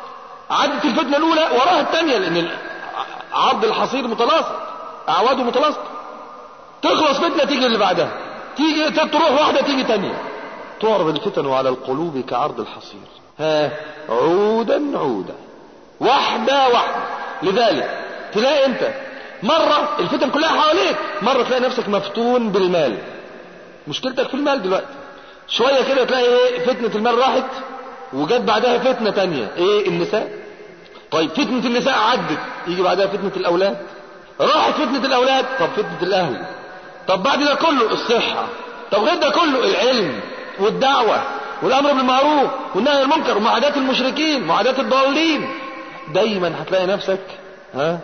عدت الفتنة الأولى وراها الثانية، لأن عرض الحصير متلاصق، أعواده متلاصقة. تخلص فتنة تيجي اللي بعدها، تيجي تروح واحدة تيجي تانية. تعرض الفتن على القلوب كعرض الحصير، ها عودا عودا، واحدة واحدة. لذلك تلاقي أنت مرة الفتن كلها حواليك، مرة تلاقي نفسك مفتون بالمال، مشكلتك في المال دلوقتي. شوية كده تلاقي ايه؟ فتنة المال راحت وجت بعدها فتنة تانية، ايه؟ النساء. طيب فتنة النساء عدت، يجي بعدها فتنة الأولاد. راحت فتنة الأولاد، طب فتنة الأهل. طب بعد ده كله الصحة. طب غير ده كله العلم والدعوة والأمر بالمعروف والنهي عن المنكر ومعاداة المشركين ومعاداة الضالين. دايما هتلاقي نفسك ها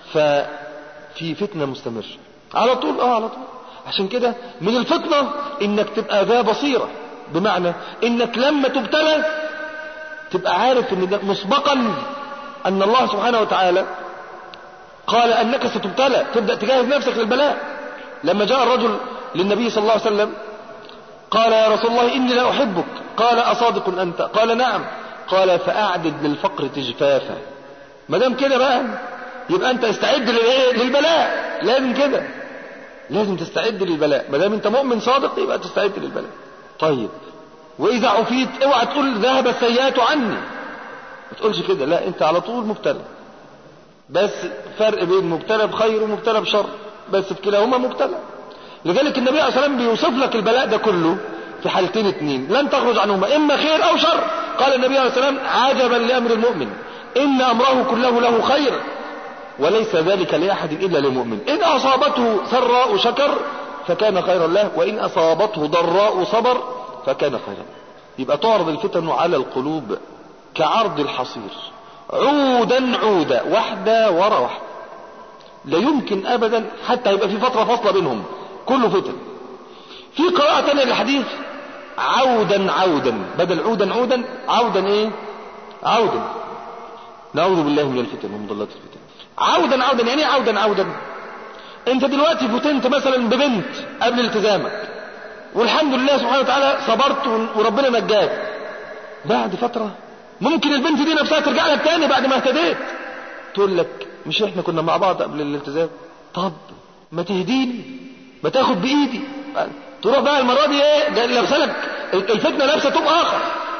ففي فتنة مستمرة على طول. اه على طول. عشان كده من الفتنة انك تبقى ذا بصيرة، بمعنى انك لما تبتلى تبقى عارف ان ده مسبقا ان الله سبحانه وتعالى قال انك ستبتلى، تبدأ تجهز نفسك للبلاء. لما جاء الرجل للنبي صلى الله عليه وسلم قال يا رسول الله اني لا احبك، قال اصادق انت؟ قال نعم. قال فاعدد للفقر تجفافا. ما دام كده بقى يبقى انت استعد للبلاء، لازم كده، لازم تستعد للبلاء. ما دام انت مؤمن صادق يبقى تستعد للبلاء. طيب واذا عفيت اوعى تقول ذهب السيئات عني، ما تقولش كده، لا، انت على طول مبتلى. بس فرق بين مبتلى بخير ومبتلى بشر، بس في كلاهما مبتلى. لذلك النبي عليه الصلاة والسلام بيوصف لك البلاء ده كله في حالتين اتنين لن تخرج عنهما، اما خير او شر. قال النبي عليه الصلاة والسلام عجبا لامر المؤمن ان امره كله له خير وليس ذلك لاحد الا للمؤمن، ان اصابته سراء شكر فكان خيرا له وان اصابته ضراء صبر فكان خيرا. يبقى تعرض الفتن على القلوب كعرض الحصير عودا عودا، واحدة ورا واحدة، لا يمكن ابدا حتى يبقى في فترة فاصلة بينهم، كله فتن. في قراءة تانية للحديث عودا عودا، بدل عودا عودا عودا ايه عودا. نعوذ بالله من الفتن ومضلات الفتن. عودا عودا يعني ايه عودا عودا؟ انت دلوقتي فتنت مثلا ببنت قبل التزامك والحمد لله سبحانه وتعالى صبرت وربنا نجاك، بعد فترة ممكن البنت دي نفسها ترجع لك تاني بعد ما اهتديت، تقول لك مش احنا كنا مع بعض قبل الالتزام؟ طب ما تهديني، ما تاخد بايدي، تروح بقى المرة دي ايه لابسه لك الفتنة لابسه طوب اخر.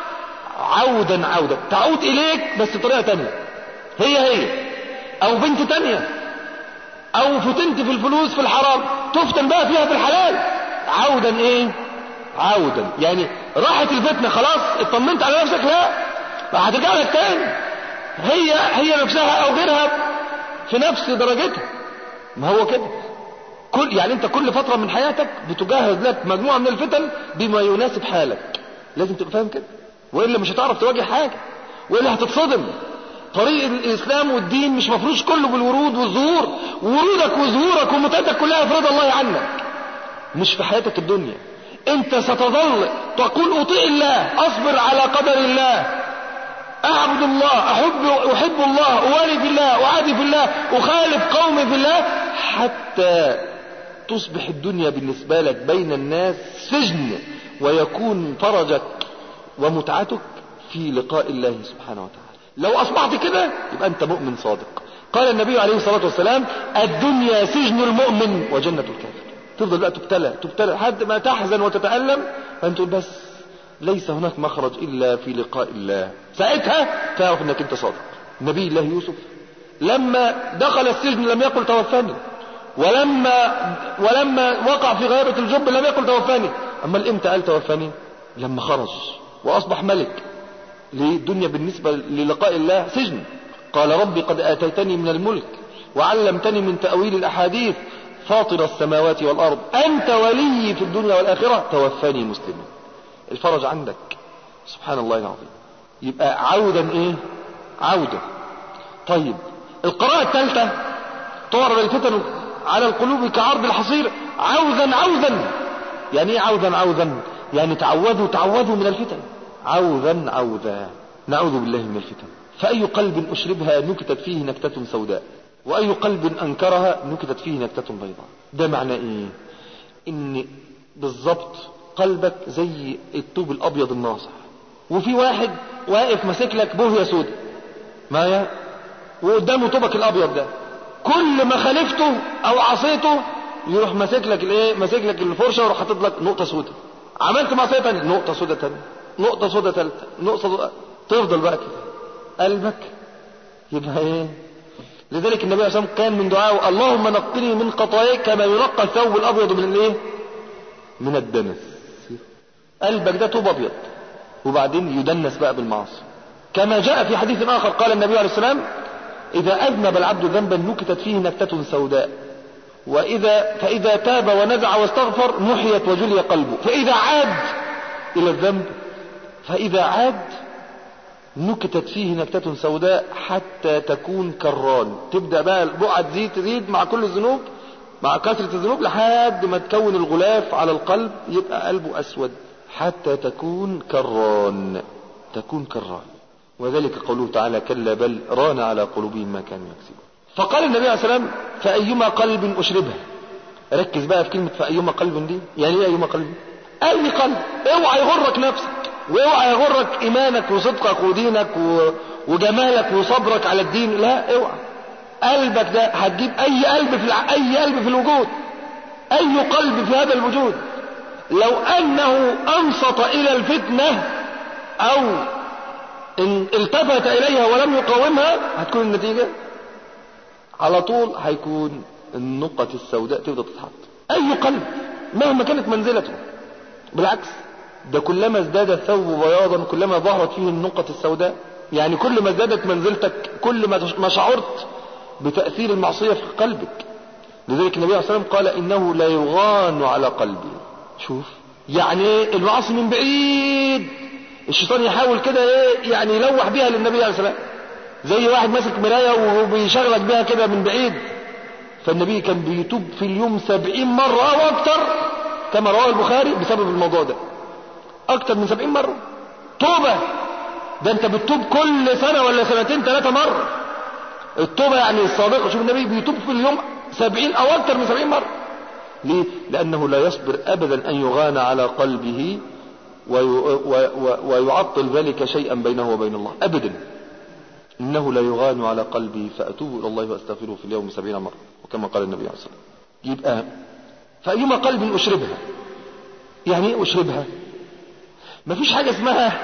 عودا عودا تعود اليك بس بطريقة تانية، هي هي او بنت تانية، او فتنت في الفلوس في الحرام تفتن بقى فيها في الحلال. عودا ايه عودا يعني راحت الفتنة خلاص اطمنت على نفسك، لا هترجع لك تاني، هي هي نفسها او غيرها في نفس درجتها. ما هو كده كل يعني انت كل فترة من حياتك بتجهز لك مجموعة من الفتن بما يناسب حالك، لازم تبقى فاهم كده، وإلا مش هتعرف تواجه حاجة، وإلا هتتصدم. طريق الإسلام والدين مش مفروش كله بالورود والزهور، ورودك وزهورك ومتعتك كلها افراد الله عنك، مش في حياتك الدنيا. انت ستظل تقول اطيع الله، اصبر على قدر الله، اعبد الله، احب احب الله، اوالي في الله، اعادي في الله، اخالف قومي في الله، حتى تصبح الدنيا بالنسبة لك بين الناس سجن، ويكون فرجك ومتعتك في لقاء الله سبحانه وتعالى. لو اصبحت كده يبقى انت مؤمن صادق. قال النبي عليه الصلاة والسلام الدنيا سجن المؤمن وجنة الكافر. تفضل بقى تبتلى تبتلى لحد ما تحزن وتتألم، فانت تقول بس ليس هناك مخرج الا في لقاء الله، ساعتها تعرف انك انت صادق. نبي الله يوسف لما دخل السجن لم يقل توفاني، ولما ولما وقع في غيبة الجب لم يقل توفاني، اما امتى قال توفاني؟ لما خرج واصبح ملك. ليه؟ الدنيا بالنسبة للقاء الله سجن. قال ربي قد آتيتني من الملك وعلمتني من تأويل الأحاديث فاطر السماوات والأرض أنت ولي في الدنيا والآخرة توفاني مسلما. الفرج عندك سبحان الله العظيم. يبقى عودا ايه عودة. طيب القراءة الثالثة تعرض الفتن على القلوب كعرض الحصير عوذا عوذا. يعني ايه عوذا عوذا؟ يعني تعوذوا تعوذوا من الفتن عوذا عوذا. نعوذ بالله من الفتن. فأي قلب أشربها نكتت فيه نكتة سوداء، وأي قلب أنكرها نكتت فيه نكتة بيضاء. ده معنى ايه؟ ان بالضبط قلبك زي الطوب الأبيض الناصع، وفي واحد واقف ماسك لك بوهية سوداء معايا، وقدامه طوبك الأبيض ده، كل ما خالفته أو عصيته يروح ماسك لك الايه ماسك لك الفرشة ويروح حاطط لك نقطة سوداء. عملت معصية تانية نقطة سوداء تانية، نقطة سوداء ثالثة، نقطة سوداء، تفضل بقى كده. قلبك يبقى ايه؟ لذلك النبي عليه الصلاة والسلام كان من دعائه اللهم نقني من خطاياي كما ينقى الثوب الأبيض من الايه؟ من الدنس. قلبك ده طوب أبيض وبعدين يدنس بقى بالمعاصي. كما جاء في حديث آخر قال النبي عليه الصلاة والسلام إذا أذنب العبد ذنبا نكتت فيه نكتة سوداء، وإذا فإذا تاب ونزع واستغفر محيت وجلي قلبه، فإذا عاد إلى الذنب فإذا عاد نكتت فيه نكتة سوداء حتى تكون كالران. تبدأ بقى البقعة تزيد تزيد مع كل الذنوب، مع كثرة الذنوب، لحد ما تكون الغلاف على القلب يبقى قلبه أسود حتى تكون كالران، تكون كالران. وذلك قوله تعالى كلا بل ران على قلوبهم ما كانوا يكسبون. فقال النبي عليه الصلاة والسلام فأيما قلب أشربها. ركز بقى في كلمة فأيما قلب دي. يعني ايه أيما قلب؟ أي قلب. اوعى يغرك نفسك، واوعى يغرك إيمانك وصدقك ودينك وجمالك وصبرك على الدين، لا اوعى. قلبك ده هتجيب أي قلب في الع... أي قلب في الوجود، أي قلب في هذا الوجود لو أنه أنصت إلى الفتنة أو إن التفت إليها ولم يقاومها هتكون النتيجة على طول هيكون النقطة السوداء تبدأ تتحط. أي قلب مهما كانت منزلته، بالعكس ده كلما ازداد الثوب بياضا كلما ظهرت فيه النقط السوداء. يعني كل ما ازدادت منزلتك كل ما شعرت بتأثير المعصية في قلبك. لذلك النبي عليه الصلاة والسلام قال إنه لا يغان على قلبي. شوف يعني المعاصي من بعيد الشيطان يحاول كده ايه يعني يلوح بيها للنبي عليه الصلاة والسلام، زي واحد ماسك مراية وبيشغلك بيها كده من بعيد. فالنبي كان بيتوب في اليوم سبعين مرة او اكتر كما رواه البخاري بسبب الموضوع ده، اكتر من سبعين مرة توبة. ده انت بتتوب كل سنة ولا سنتين ثلاثة مرة التوبة يعني الصادقة. شوف النبي بيتوب في اليوم سبعين او اكتر من سبعين مرة. ليه؟ لانه لا يصبر ابدا ان يغان على قلبه ويعطل ذلك شيئا بينه وبين الله ابدا. انه لا يغان على قلبي فاتوب الى الله واستغفره في اليوم سبعين مرة وكما قال النبي عليه الصلاة والسلام. يبقى فايما قلب اشربها. يعني ايه اشربها؟ مفيش حاجة اسمها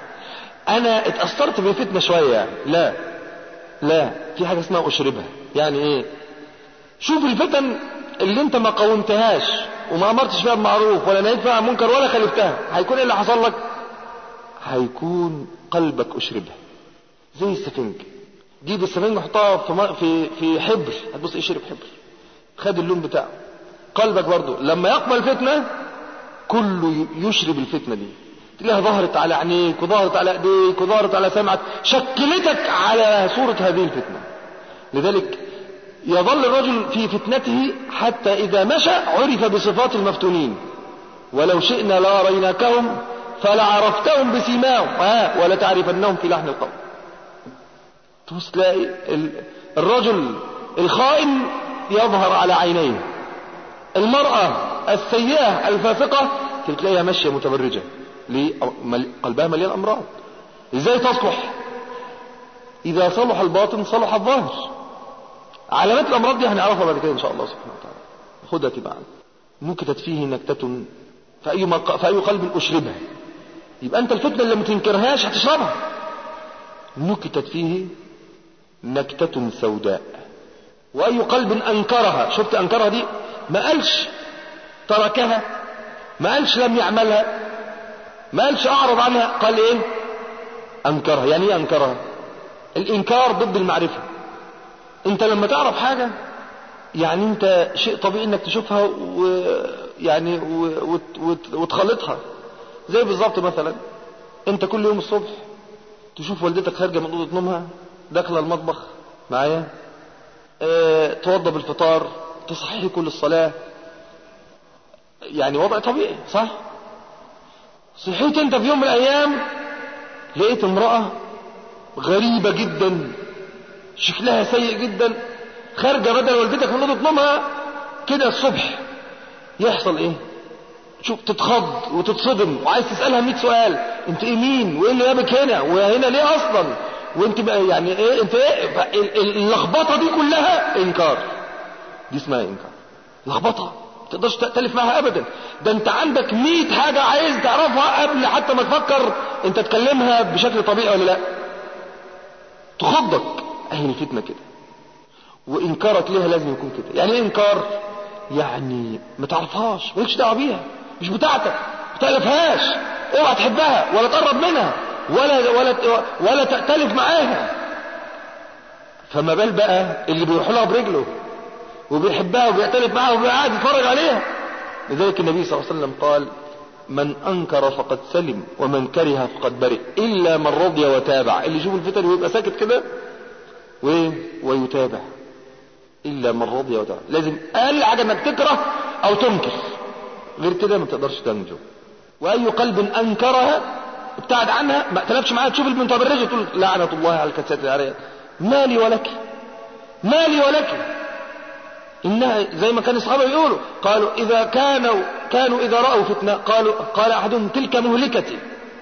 انا اتأثرت بفتنة شوية، لا لا، في حاجة اسمها اشربها. يعني ايه؟ شوف الفتن اللي انت ما قاومتهاش وما امرتش فيها بمعروف ولا نهيت فيها عن منكر ولا خالفتها، هيكون ايه اللي حصل لك؟ هيكون قلبك اشربها. زي السفنج، جيب السفنج وحطها في في في حبر، هتبص يشرب حبر، خد اللون بتاعه. قلبك برضو لما يقبل فتنة كله يشرب الفتنة دي، تلاقيها ظهرت على عينيك وظهرت على ايديك وظهرت على سمعك، شكلتك على صورة هذه الفتنة. لذلك يظل الرجل في فتنته حتى إذا مشى عرف بصفات المفتونين. ولو شئنا لأريناكهم فلعرفتهم بسيماهم آه ولتعرفنهم في لحن القول. تلاقي الرجل الخائن يظهر على عينيه، المرأة السيئة الفاسقة تلاقيها ماشية متبرجة. ليه؟ قلبها مليان أمراض. إزاي تصلح؟ إذا صلح الباطن صلح الظاهر. علامات الأمراض دي هنعرفها بعد كده إن شاء الله سبحانه وتعالى. خدها تبعا. نكتت فيه نكتة فأي, فأي قلب أشربها. يبقى أنت الفتنة اللي ما تنكرهاش هتشربها. نكتت فيه نكتة سوداء وأي قلب أنكرها. شفت أنكرها دي؟ ما قالش تركها، ما قالش لم يعملها، ما قالش أعرض عنها، قال إيه؟ أنكرها. يعني إيه أنكرها؟ الإنكار ضد المعرفة. انت لما تعرف حاجة يعني انت شيء طبيعي انك تشوفها ويعني وتخلطها. زي بالظبط مثلا انت كل يوم الصبح تشوف والدتك خارجة من اوضة نومها داخلة المطبخ معايا، اه توضب الفطار، تصحي كل الصلاة، يعني وضع طبيعي صح؟ صحيت انت في يوم من الايام لقيت امرأة غريبة جدا شكلها سيء جدا خارجة بدل والدتك من اوضة نومها كده الصبح، يحصل ايه؟ شوف تتخض وتتصدم وعايز تسألها مئة سؤال. انت ايه مين؟ وايه اللي جابك هنا؟ وهنا ليه اصلا؟ وانت بقى يعني ايه؟ انت ايه؟ اللخبطة دي كلها انكار. دي اسمها انكار، لخبطة ما تقدرش تأتلف معها ابدا. ده انت عندك مئة حاجة عايز تعرفها قبل حتى ما تفكر انت تكلمها بشكل طبيعي ولا لا. تخضك. اهي الفتنة كده. وانكارك ليها لازم يكون كده. يعني ايه انكار؟ يعني ما تعرفهاش، مالكش دعوه بيها، مش بتاعتك، ما تألفهاش، اوعى تحبها ولا تقرب منها ولا ولا ولا تأتلف معاها. فما بال بقى اللي بيروح لها برجله وبيحبها وبيأتلف معاها وبيقعد يتفرج عليها. لذلك النبي صلى الله عليه وسلم قال من انكر فقد سلم ومن كره فقد برئ الا من رضي وتابع. اللي يشوف الفتن ويبقى ساكت كده ويتابع، الا من رضي وتابع. لازم اقل حاجه انك تكره او تنكر، غير كده ما تقدرش تنجو. واي قلب انكرها ابتعد عنها، ما اختلفش معاها، تشوف المتبرجه تقول لعنه الله على الكاسات العاريات، مالي ولك مالي ولك. انها زي ما كان الصحابه يقولوا، قالوا اذا كانوا كانوا اذا راوا فتنه قالوا قال احدهم تلك مهلكتي،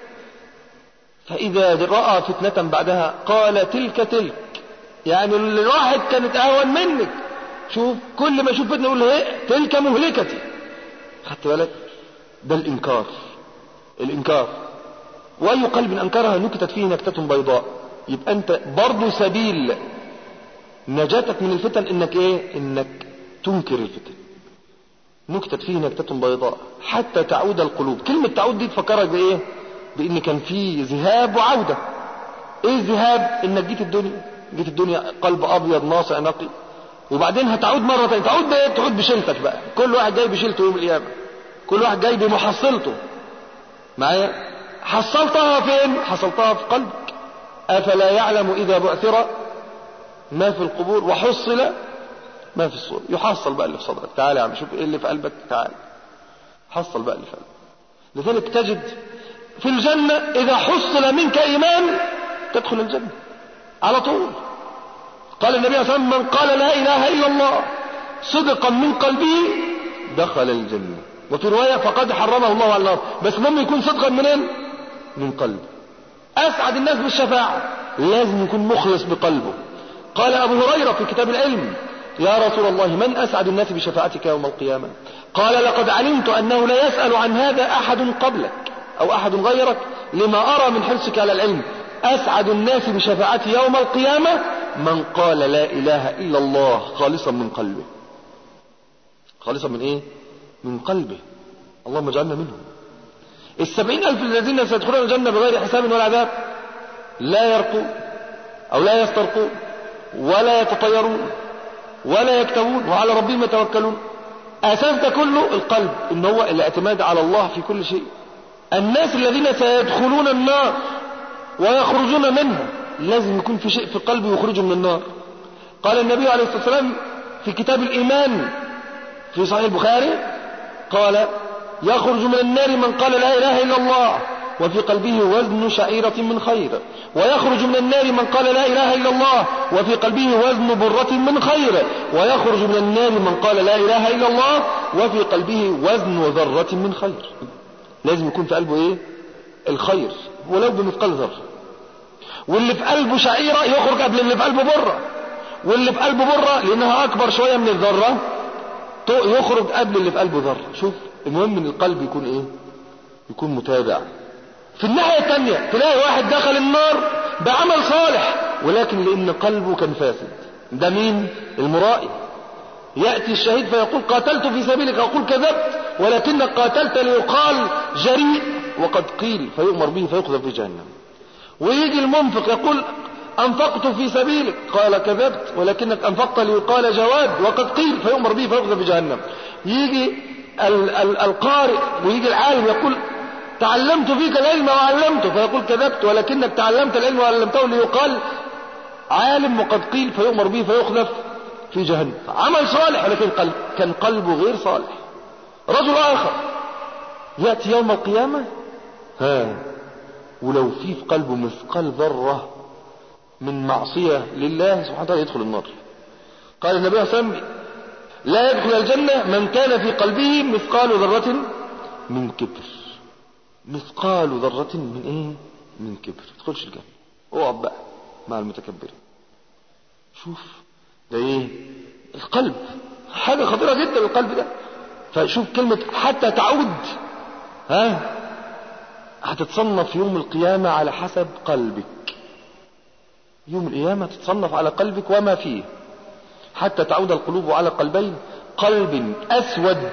فاذا راى فتنه بعدها قال تلك تلك. يعني الواحد كانت اهون منك، شوف كل ما يشوف فتنه يقول ايه تلك مهلكتي. خدت بالك؟ ده الانكار. الانكار. واي قلب انكرها نكتت فيه نكتة بيضاء. يبقى انت برضو سبيل نجاتك من الفتن انك ايه؟ انك تنكر الفتن. نكتت فيه نكتة بيضاء حتى تعود القلوب. كلمة تعود دي تفكرك بايه؟ بان كان في ذهاب وعودة. ايه الذهاب؟ انك جيت الدنيا جيت الدنيا قلب ابيض ناصع نقي، وبعدين هتعود مرة تانية. تعود بايه؟ تعود بشيلتك بقى. كل واحد جاي بشيلته يوم القيامة، كل واحد جاي بمحصلته. معايا؟ حصلتها فين؟ حصلتها في قلبك. افلا يعلم اذا بعثر ما في القبور وحصل ما في الصدور. يحصل بقى اللي في صدرك. تعال يا عم شوف ايه اللي في قلبك، تعال حصل بقى اللي في قلبك. لذلك تجد في الجنة اذا حصل منك ايمان تدخل الجنة على طول. قال النبي صلى الله عليه وسلم: من قال لا اله الا الله صدقا من قلبه دخل الجنة. وفي رواية: فقد حرمه الله على النار. بس المهم يكون صدقا منين؟ من قلبه. اسعد الناس بالشفاعة لازم يكون مخلص بقلبه. قال ابو هريرة في كتاب العلم: يا رسول الله من اسعد الناس بشفاعتك يوم القيامة؟ قال: لقد علمت انه لا يسأل عن هذا احد قبلك او احد غيرك لما ارى من حرصك على العلم. اسعد الناس بشفاعتي يوم القيامة من قال لا اله الا الله خالصا من قلبه. خالصا من ايه؟ من قلبه. اللهم اجعلنا منهم. السبعين الف الذين سيدخلون الجنة بغير حساب ولا عذاب لا يرقون او لا يسترقون ولا يتطيرون ولا يكتوون وعلى ربهم يتوكلون. اساس ده كله القلب، ان هو الاعتماد على الله في كل شيء. الناس الذين سيدخلون النار ويخرجون منها لازم يكون في شيء في القلب يخرجوا من النار. قال النبي عليه الصلاة والسلام في كتاب الإيمان في صحيح البخاري قال: يخرج من النار من قال لا إله إلا الله وفي قلبه وزن شعيرة من خير، ويخرج من النار من قال لا إله إلا الله وفي قلبه وزن برة من خير، ويخرج من النار من قال لا إله إلا الله وفي قلبه وزن ذرة من خير. لازم يكون في قلبه ايه؟ الخير ولو بمثقال ذرة. واللي في قلبه شعيرة يخرج قبل اللي في قلبه برة، واللي في قلبه برة لانها اكبر شوية من الذرة يخرج قبل اللي في قلبه ذرة. شوف المهم ان القلب يكون ايه؟ يكون متابع. في الناحية التانية تلاقي واحد دخل النار بعمل صالح ولكن لان قلبه كان فاسد. ده مين؟ المرائي. يأتي الشهيد فيقول: قاتلت في سبيلك، يقول: كذبت ولكنك قاتلت ليقال جريء وقد قيل، فيؤمر به فيقذف في جهنم. ويجي المنفق يقول: أنفقت في سبيلك، قال: كذبت ولكنك أنفقت ليقال جواد وقد قيل، فيؤمر به فيقذف في جهنم. يجي ال- ال- القارئ ويجي العالم يقول: تعلمت فيك العلم وعلمته، فيقول: كذبت ولكنك تعلمت العلم وعلمته ليقال عالم وقد قيل، فيؤمر به فيقذف في جهنم. عمل صالح ولكن قلب كان قلبه غير صالح. رجل آخر يأتي يوم القيامة ها ولو في في قلبه مثقال ذرة من معصية لله سبحانه وتعالى يدخل النار. قال النبي صلى الله عليه وسلم: لا يدخل الجنة من كان في قلبه مثقال ذرة من كبر. مثقال ذرة من ايه؟ من كبر. تدخلش الجنة. اقعد بقى مع المتكبرين. شوف ده ايه؟ القلب حاجة خطيرة جدا القلب ده. فشوف كلمة حتى تعود ها هتتصنف يوم القيامة على حسب قلبك. يوم القيامة تتصنف على قلبك وما فيه. حتى تعود القلوب على قلبين: قلب أسود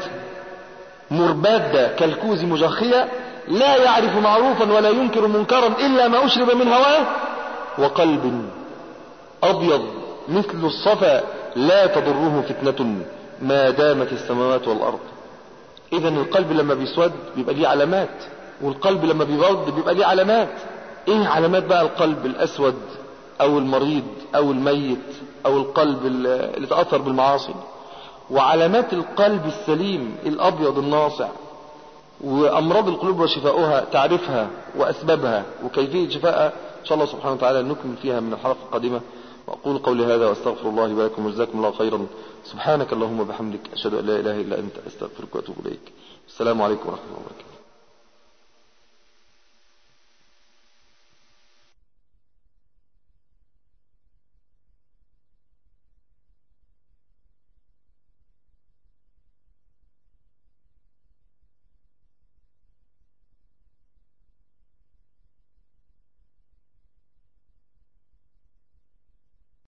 مرباد كالكوز مجخية لا يعرف معروفا ولا ينكر منكرا إلا ما أشرب من هواه، وقلب أبيض مثل الصفا لا تضره فتنة ما دامت السماوات والأرض. إذا القلب لما بيسود بيبقى ليه علامات، والقلب لما بيبيض بيبقى ليه علامات. إيه علامات بقى القلب الأسود أو المريض أو الميت أو القلب اللي تأثر بالمعاصي؟ وعلامات القلب السليم الأبيض الناصع وأمراض القلوب وشفاؤها تعرفها وأسبابها وكيفية شفائها إن شاء الله سبحانه وتعالى نكمل فيها من الحلقة القادمة. وأقول قولي هذا وأستغفر الله لي ولكم وجزاكم الله خيرا. سبحانك اللهم وبحمدك أشهد أن لا إله إلا أنت أستغفرك وأتوب إليك. السلام عليكم ورحمة الله وبركاته.